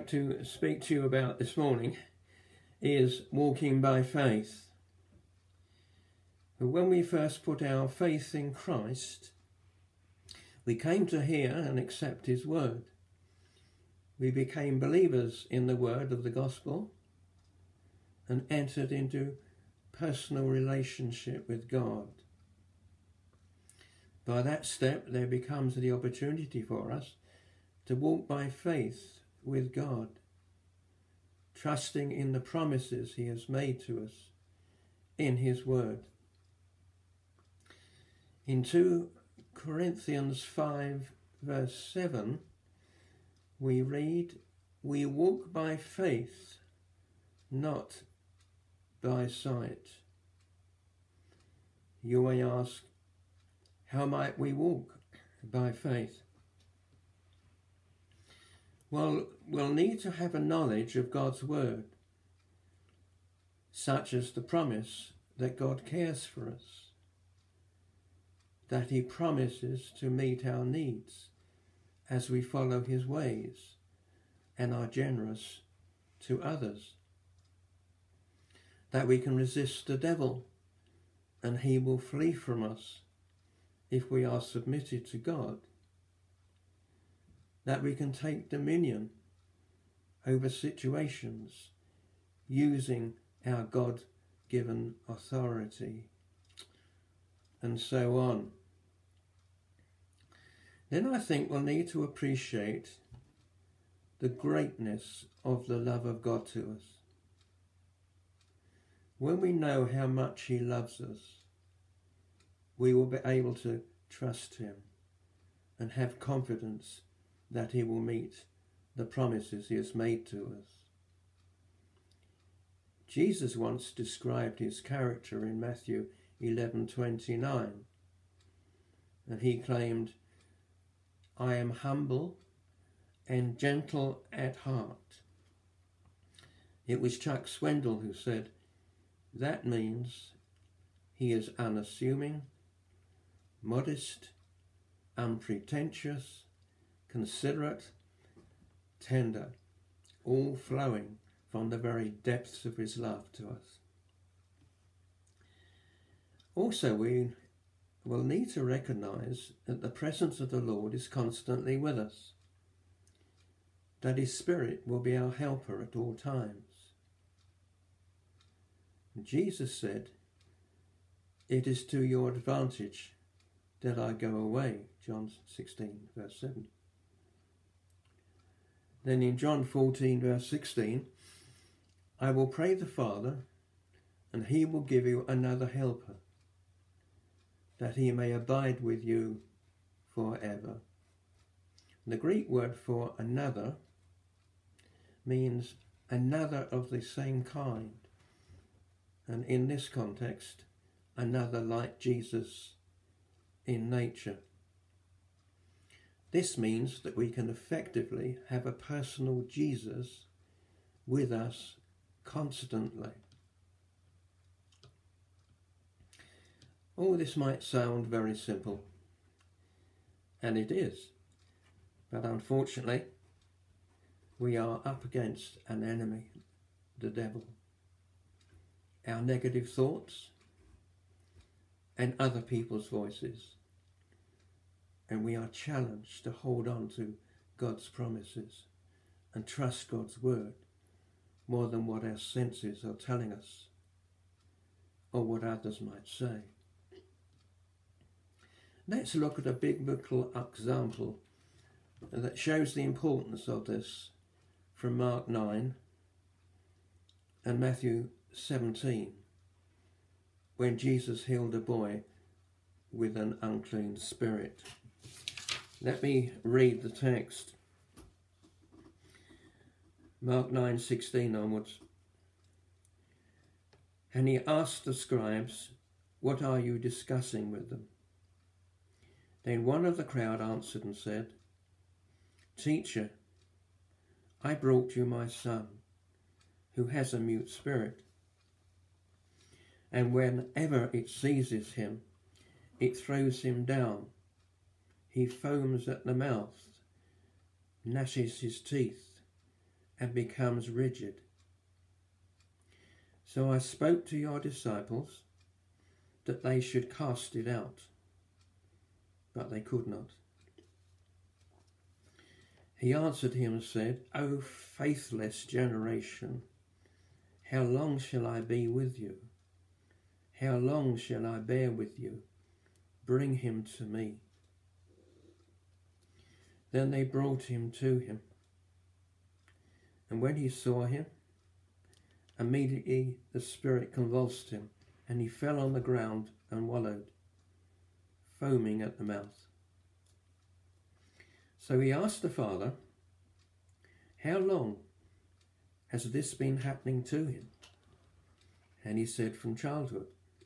like to speak to you about this morning is walking by faith. When we first put our faith in Christ, we came to hear and accept his word. We became believers in the word of the gospel and entered into personal relationship with God. By that step, there becomes the opportunity for us to walk by faith with God, trusting in the promises he has made to us in his word. In 2 Corinthians 5 verse 7, we read, "We walk by faith, not by sight." You may ask, how might we walk by faith? Well, we'll need to have a knowledge of God's word, such as the promise that God cares for us, that he promises to meet our needs as we follow his ways and are generous to others, that we can resist the devil and he will flee from us if we are submitted to God, that we can take dominion over situations using our God-given authority, and so on. Then I think we'll need to appreciate the greatness of the love of God to us. When we know how much he loves us, we will be able to trust him and have confidence that he will meet the promises he has made to us. Jesus once described his character in Matthew 11:29, and he claimed, "I am humble and gentle at heart." It was Chuck Swindoll who said, that means he is unassuming, modest, unpretentious, considerate, tender, all flowing from the very depths of his love to us. Also, we will need to recognize that the presence of the Lord is constantly with us, that his Spirit will be our helper at all times. Jesus said, "It is to your advantage that I go away," John 16 verse 7. Then in John 14 verse 16, "I will pray the Father, and he will give you another helper, that he may abide with you forever." The Greek word for another means another of the same kind, and in this context, another like Jesus in nature. This means that we can effectively have a personal Jesus with us constantly. All this might sound very simple, and it is, but unfortunately, we are up against an enemy, the devil, our negative thoughts and other people's voices, and we are challenged to hold on to God's promises and trust God's word more than what our senses are telling us or what others might say. Let's look at a biblical example that shows the importance of this from Mark 9 and Matthew 17, when Jesus healed a boy with an unclean spirit. Let me read the text. Mark 9:16 onwards. "And he asked the scribes, 'What are you discussing with them?' Then one of the crowd answered and said, 'Teacher, I brought you my son, who has a mute spirit. And whenever it seizes him, it throws him down. He foams at the mouth, gnashes his teeth, and becomes rigid. So I spoke to your disciples that they should cast it out, but they could not. He answered him and said, O faithless generation, how long shall I be with you? How long shall I bear with you? Bring him to me. Then they brought him to him. And when he saw him, immediately the spirit convulsed him, and he fell on the ground and wallowed, foaming at the mouth. So he asked the father, how long has this been happening to him? And he said, from childhood.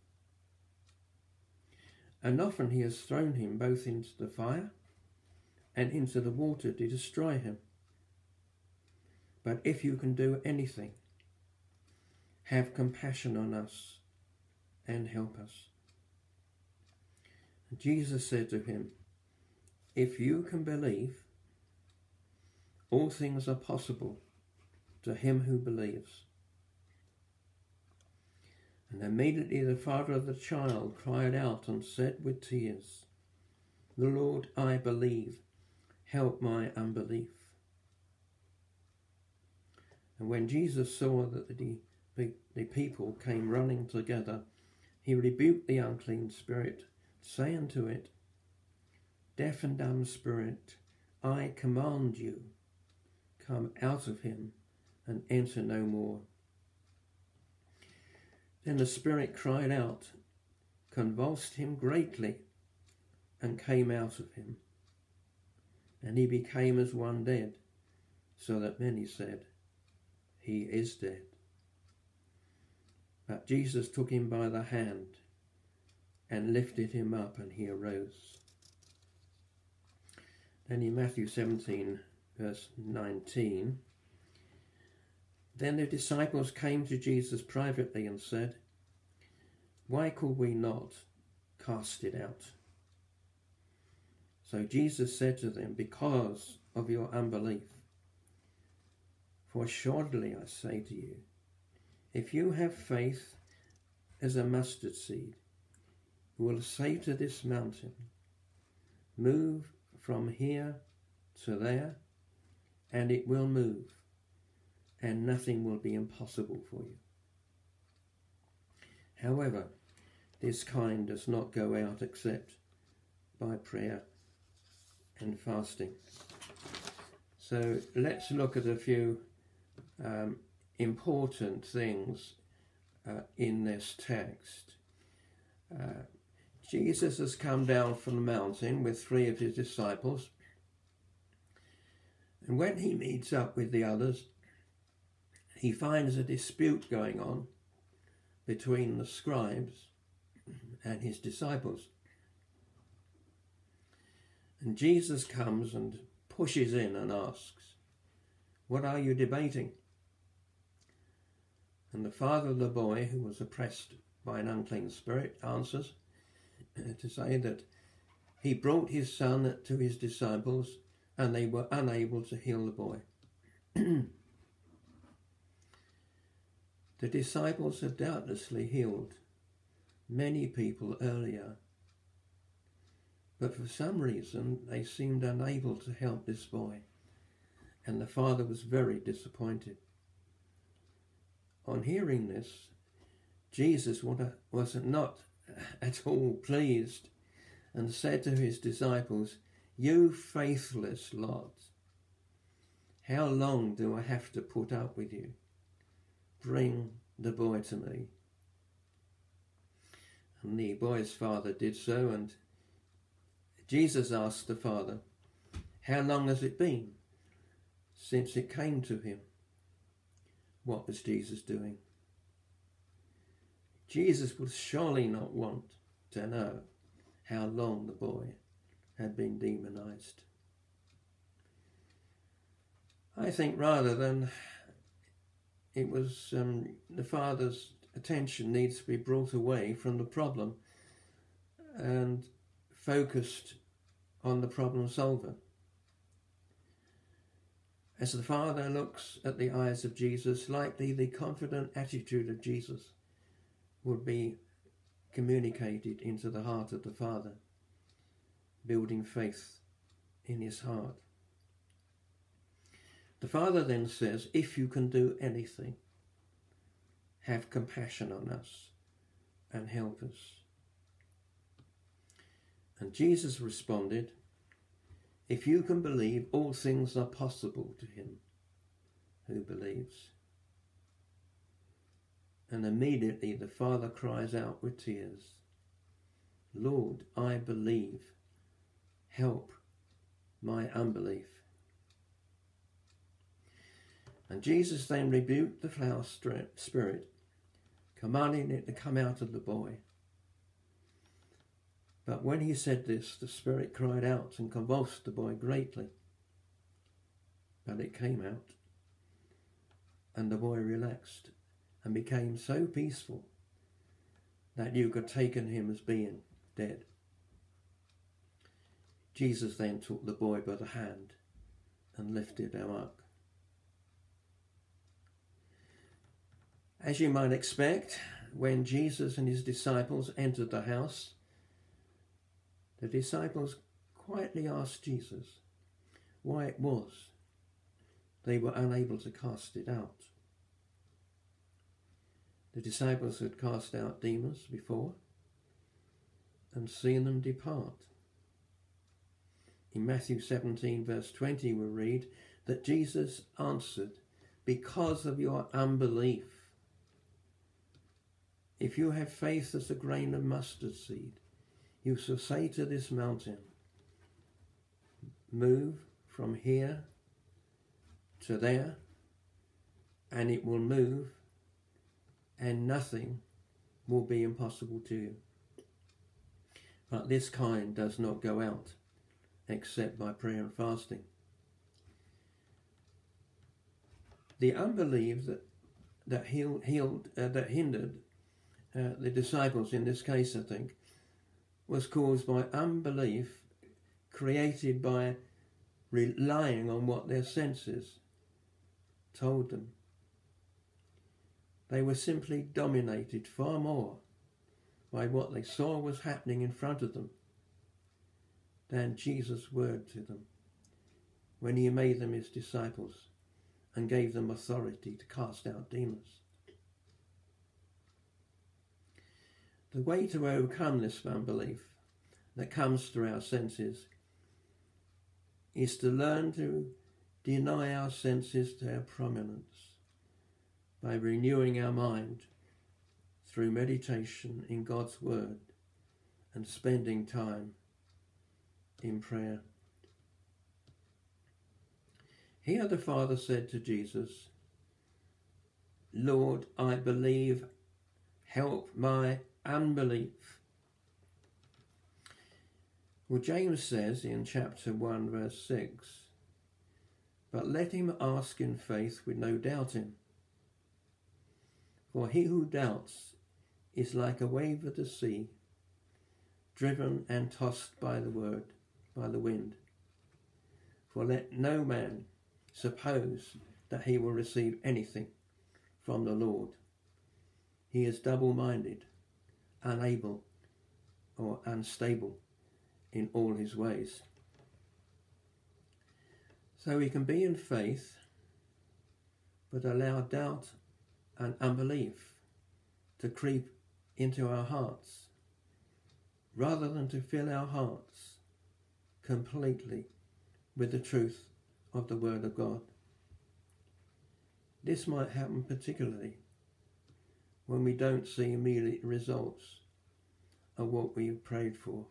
And often he has thrown him both into the fire and into the water to destroy him. But if you can do anything, have compassion on us and help us. And Jesus said to him, if you can believe, all things are possible to him who believes. And immediately the father of the child cried out and said with tears, Lord, I believe, help my unbelief. And when Jesus saw that the people came running together, he rebuked the unclean spirit, saying to it, deaf and dumb spirit, I command you, come out of him and enter no more. Then the spirit cried out, convulsed him greatly, and came out of him. And he became as one dead, so that many said, he is dead. But Jesus took him by the hand and lifted him up, and he arose. Then in Matthew 17, verse 19, then the disciples came to Jesus privately and said, why could we not cast it out? So Jesus said to them, because of your unbelief. For assuredly I say to you, if you have faith as a mustard seed, you will say to this mountain, move from here to there, and it will move, and nothing will be impossible for you. However, this kind does not go out except by prayer and fasting. So let's look at a few important things in this text. Jesus has come down from the mountain with 3 of his disciples, and when he meets up with the others, he finds a dispute going on between the scribes and his disciples. And Jesus comes and pushes in and asks, what are you debating? And the father of the boy, who was oppressed by an unclean spirit, answers to say that he brought his son to his disciples and they were unable to heal the boy. The disciples had doubtlessly healed many people earlier, but for some reason they seemed unable to help this boy, and the father was very disappointed. On hearing this, Jesus was not at all pleased and said to his disciples, you faithless lot, how long do I have to put up with you? Bring the boy to me. And the boy's father did so, and Jesus asked the father, how long has it been since it came to him? What was Jesus doing? Jesus would surely not want to know how long the boy had been demonized. I think rather than it was the father's attention needs to be brought away from the problem and focused on the problem solver. As the Father looks at the eyes of Jesus, likely the confident attitude of Jesus would be communicated into the heart of the Father, building faith in his heart. The Father then says, if you can do anything, have compassion on us and help us. And Jesus responded, if you can believe, all things are possible to him who believes. And immediately the Father cries out with tears, Lord, I believe, help my unbelief. And Jesus then rebuked the foul spirit, commanding it to come out of the boy. But when he said this, the spirit cried out and convulsed the boy greatly. But it came out, and the boy relaxed and became so peaceful that you could have taken him as being dead. Jesus then took the boy by the hand and lifted him up. As you might expect, when Jesus and his disciples entered the house, the disciples quietly asked Jesus why it was they were unable to cast it out. The disciples had cast out demons before and seen them depart. In Matthew 17 verse 20 we read that Jesus answered, because of your unbelief. If you have faith as a grain of mustard seed, you shall say to this mountain, move from here to there, and it will move, and nothing will be impossible to you. But this kind does not go out except by prayer and fasting. The unbelief that hindered the disciples in this case, I think, was caused by unbelief created by relying on what their senses told them. They were simply dominated far more by what they saw was happening in front of them than Jesus' word to them when he made them his disciples and gave them authority to cast out demons. The way to overcome this unbelief that comes through our senses is to learn to deny our senses their prominence by renewing our mind through meditation in God's word and spending time in prayer. Here the Father said to Jesus, Lord, I believe, help my unbelief. Well, James says in chapter 1 verse 6, but let him ask in faith with no doubting. For he who doubts is like a wave of the sea, driven and tossed by the wind. For let no man suppose that he will receive anything from the Lord. He is double-minded, unable or unstable in all his ways. So we can be in faith, but allow doubt and unbelief to creep into our hearts, rather than to fill our hearts completely with the truth of the Word of God. This might happen particularly when we don't see immediate results of what we've prayed for.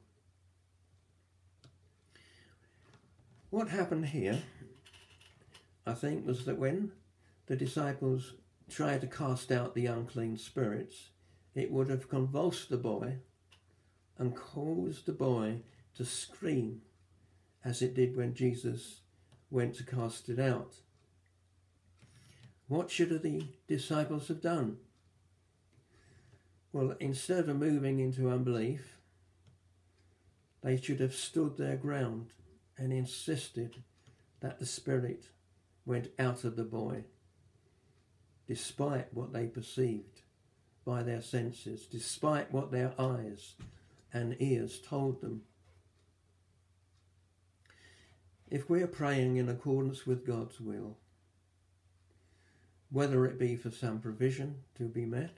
What happened here, I think, was that when the disciples tried to cast out the unclean spirits, it would have convulsed the boy and caused the boy to scream as it did when Jesus went to cast it out. What should the disciples have done? Well, instead of moving into unbelief, they should have stood their ground and insisted that the spirit went out of the boy, despite what they perceived by their senses, despite what their eyes and ears told them. If we're praying in accordance with God's will, whether it be for some provision to be met,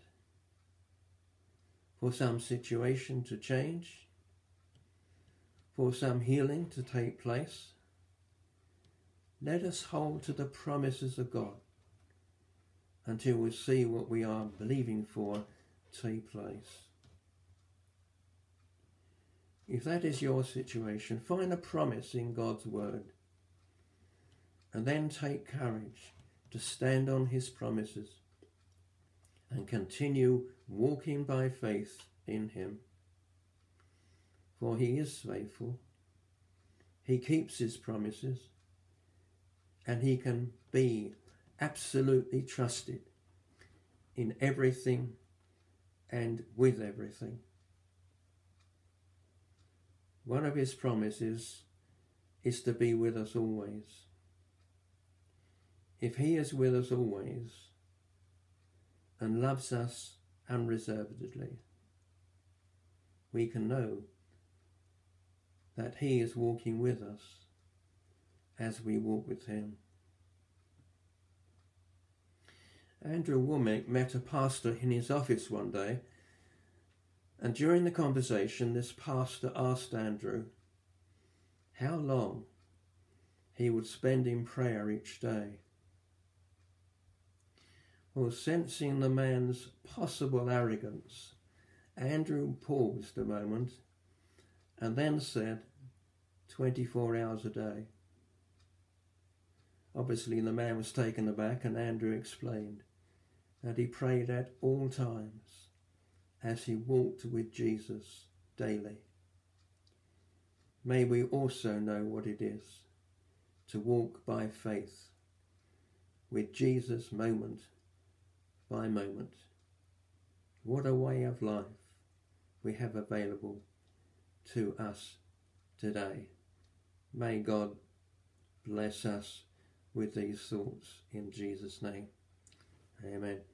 for some situation to change, for some healing to take place, let us hold to the promises of God until we see what we are believing for take place. If that is your situation, find a promise in God's word and then take courage to stand on his promises and continue walking by faith in him. For he is faithful, he keeps his promises, and he can be absolutely trusted in everything and with everything. One of his promises is to be with us always. If he is with us always and loves us unreservedly, we can know that he is walking with us as we walk with him. Andrew Wommack met a pastor in his office one day, and during the conversation this pastor asked Andrew how long he would spend in prayer each day. Well, sensing the man's possible arrogance, Andrew paused a moment and then said 24 hours a day. Obviously the man was taken aback, and Andrew explained that he prayed at all times as he walked with Jesus daily. May we also know what it is to walk by faith with Jesus moment by moment. What a way of life we have available to us today. May God bless us with these thoughts in Jesus' name. Amen.